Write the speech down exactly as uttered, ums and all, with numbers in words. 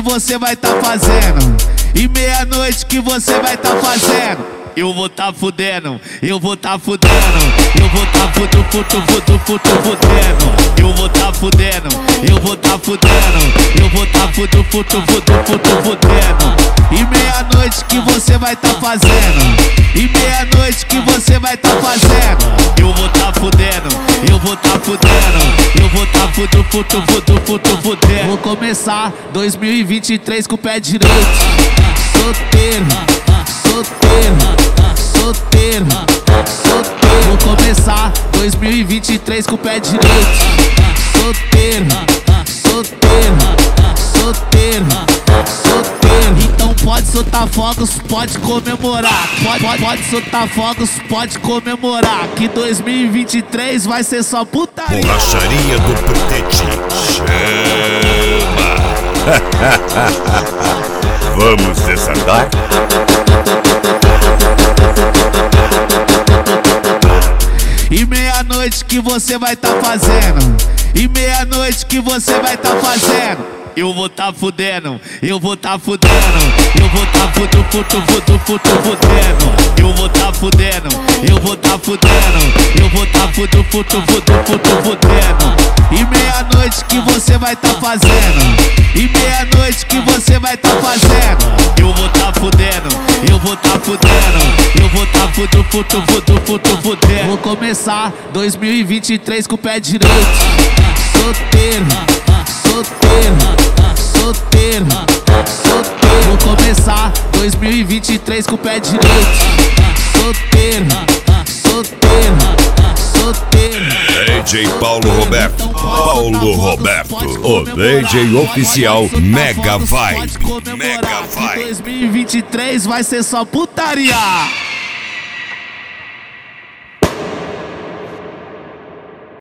você vai tá fazendo? E meia-noite que você vai tá fazendo? Eu vou tá fudendo, eu vou tá fudendo, eu vou tá fudu, fudu, fudu, fudu, fudendo. Eu vou tá fudendo, eu vou tá fudendo, eu vou tá fudu, fudu, fudu, fudu, fudendo. E meia-noite que você vai tá fazendo? E meia-noite que você vai tá fazendo? Eu vou tá fudendo, eu vou tá fudendo, eu vou tá fudu, fudu, fudu, fudu, fudendo. Vou começar dois mil e vinte e três com o pé direito. Solteiro, solteiro, solteiro, solteiro. Vou começar dois mil e vinte e três com o pé direito. Solteiro, solteiro, solteiro, solteiro. Então pode soltar fogos, pode comemorar. Pode, pode, pode soltar fogos, pode comemorar. Que dois mil e vinte e três vai ser só putaria. Borracharia do Petete chama. Vamos desatar? E meia-noite que você vai tá fazendo? E meia-noite que você vai tá fazendo? Eu vou tá fudendo, eu vou tá fudendo, eu vou tá fudu, fudu, fudu, fudu, fudendo. Eu vou tá fudendo, eu vou tá fudendo, eu vou tá fudu, fudu, fudu, fudu, fudendo. E meia-noite que você vai tá fazendo? E meia-noite que você vai tá fazendo? Eu vou tá fudendo, eu vou tá fudendo, eu vou tá fudu, fudu, fudu, fudu, fudendo. Vou começar dois mil e vinte e três com o pé direito. Solteiro, solteiro, solteiro, solteiro. Vou começar dois mil e vinte e três com o pé direito. Solteiro, solteiro, solteiro. D J Paulo Roberto, Paulo Roberto, o D J oficial Mega Vibe, Mega Vibe. dois mil e vinte e três vai ser só putaria.